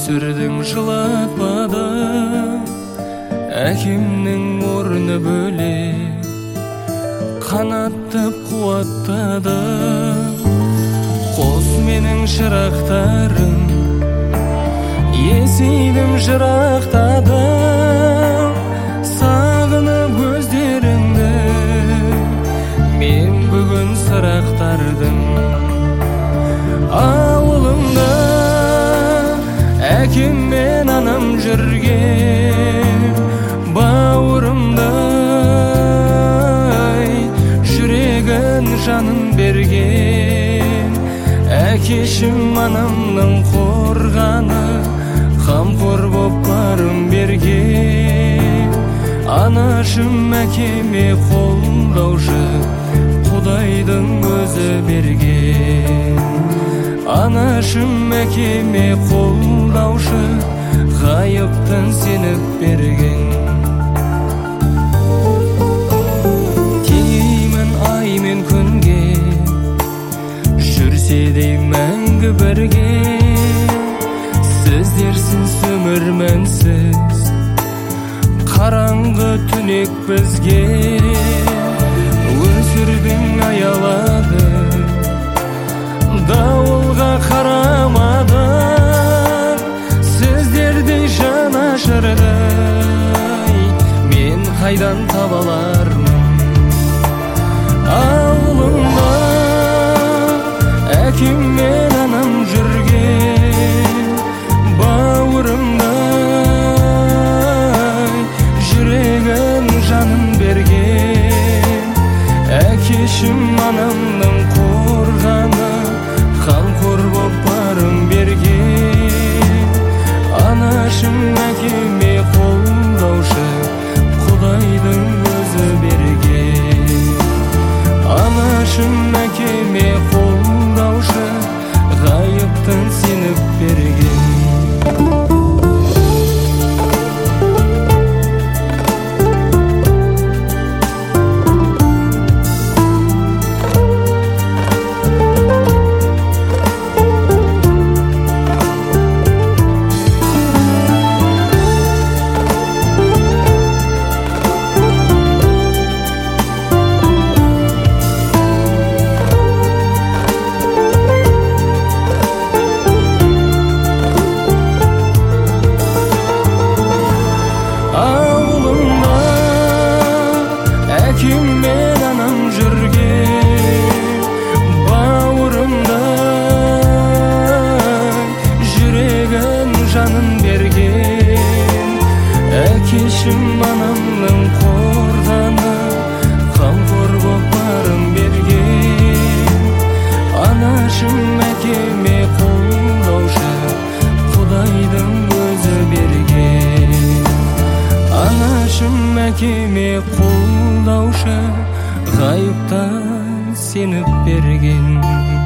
өсірдің жылатпады, әкемнің орны бөлек, қанаттып қуаттады. Қос менің шырақтарым, есейдім жырақтады. Сағынып көздеріңді мен бүгін сырақтардым. Ауылымда әкем мен анам жүрген, бауырымдай жүрегін жанын берген. Әкешім анамның қорғаны, қамқор боп барым берген. Анашым әкеме қолдаушы, Құдайдың өзі берген. Анашым әкеме қолдаушы, ғайыптан сеніп берген. Теңеймін ай мен күнге, жүрсе де мәңгі бірге. Сіздерсіз өмір мәнсіз, қараңғы түнек бізге. Өсірдің аялады, дауылға қарамады. Сіздердей жанашырдай мен қайдан таба алармын? Ауылымда әкем мен анам жүрген, бауырымдай жүрегін жанын берген. Әкешім анамның қорғаны, қамқор боп барым берген. Анашым әкеме қолдаушы, Құдайдың өзі берген. Анашым әкеме қолдаушы, ғайыптан сеніп берген. Әкем мен анам жүрген, бауырымдай жүрегін жанын берген. Әкешім анамның қорғаны, қамқор боп барым берген. Анашым әкеме қолдаушы, Құдайдың өзі берген. Анашым әкеме қолдаушы, ғайыптан сеніп берген.